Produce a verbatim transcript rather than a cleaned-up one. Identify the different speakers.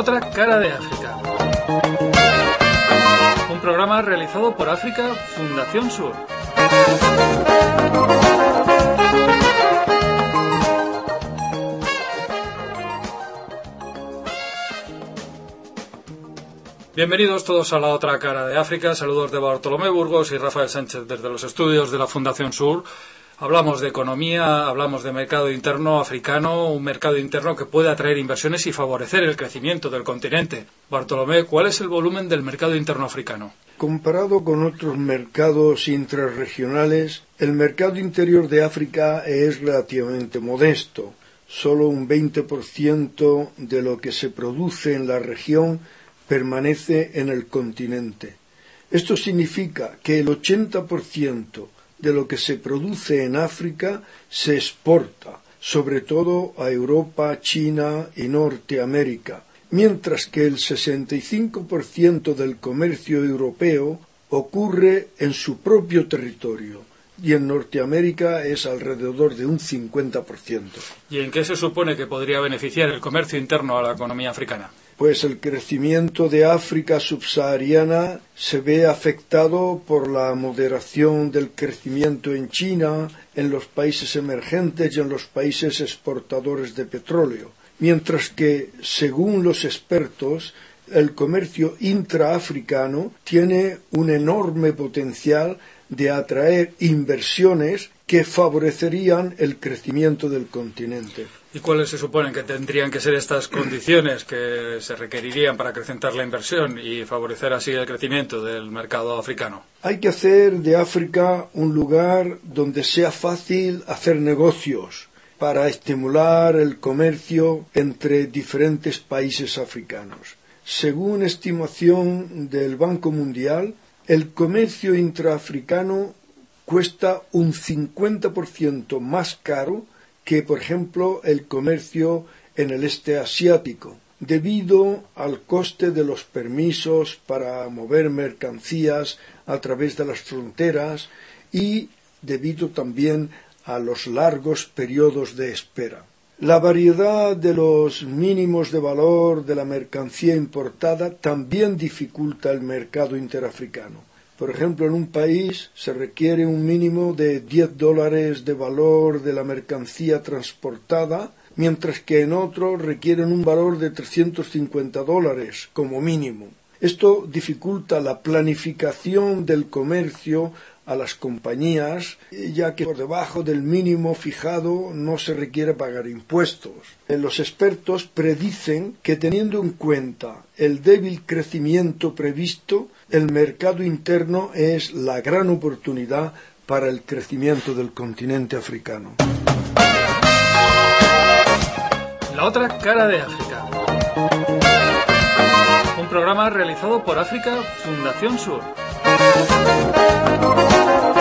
Speaker 1: otra cara de África. Un programa realizado por África Fundación Sur. Bienvenidos todos a la otra cara de África. Saludos de Bartolomé Burgos y Rafael Sánchez desde los estudios de la Fundación Sur. Hablamos de economía, hablamos de mercado interno africano, un mercado interno que puede atraer inversiones y favorecer el crecimiento del continente. Bartolomé, ¿cuál es el volumen del mercado interno africano?
Speaker 2: Comparado con otros mercados intrarregionales, el mercado interior de África es relativamente modesto. Solo un veinte por ciento de lo que se produce en la región permanece en el continente. Esto significa que el ochenta por ciento de lo que se produce en África se exporta, sobre todo a Europa, China y Norteamérica, mientras que el sesenta y cinco por ciento del comercio europeo ocurre en su propio territorio, y en Norteamérica es alrededor de un cincuenta por ciento.
Speaker 1: ¿Y en qué se supone que podría beneficiar el comercio interno a la economía africana?
Speaker 2: Pues el crecimiento de África subsahariana se ve afectado por la moderación del crecimiento en China, en los países emergentes y en los países exportadores de petróleo, mientras que, según los expertos, el comercio intraafricano tiene un enorme potencial de atraer inversiones que favorecerían el crecimiento del continente.
Speaker 1: ¿Y cuáles se suponen que tendrían que ser estas condiciones que se requerirían para acrecentar la inversión y favorecer así el crecimiento del mercado africano?
Speaker 2: Hay que hacer de África un lugar donde sea fácil hacer negocios para estimular el comercio entre diferentes países africanos. Según estimación del Banco Mundial, el comercio intraafricano cuesta un cincuenta por ciento más caro que, por ejemplo, el comercio en el este asiático, debido al coste de los permisos para mover mercancías a través de las fronteras y debido también a los largos periodos de espera. La variedad de los mínimos de valor de la mercancía importada también dificulta el mercado interafricano. Por ejemplo, en un país se requiere un mínimo de diez dólares de valor de la mercancía transportada, mientras que en otro requieren un valor de trescientos cincuenta dólares como mínimo. Esto dificulta la planificación del comercio a las compañías, ya que por debajo del mínimo fijado no se requiere pagar impuestos. Los expertos predicen que, teniendo en cuenta el débil crecimiento previsto, el mercado interno es la gran oportunidad para el crecimiento del continente africano.
Speaker 1: La otra cara de África. Un programa realizado por África Fundación Sur.